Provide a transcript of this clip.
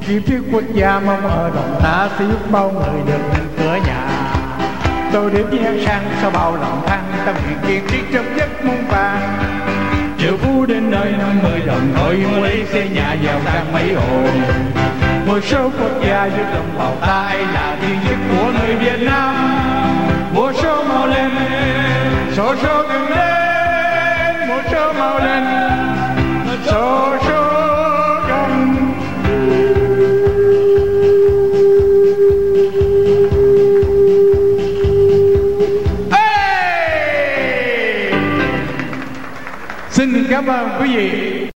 Chi phiếu quốc gia mong ở Đồng ta sẽ giúp bao người được cửa nhà. Tôi đến với An Sang sau bao lòng than, tâm nguyện kiên quyết trong giấc muôn vàng. Triệu phú đến nơi 50 đồng thôi mua lấy xây nhà giàu sang mấy hồi. Một số quốc gia giúp đồng bào ta ấy là thiên chức của người Việt Nam. Một số mau lên, số gần lên, một số mau lên, số gần. Xin cảm ơn quý vị.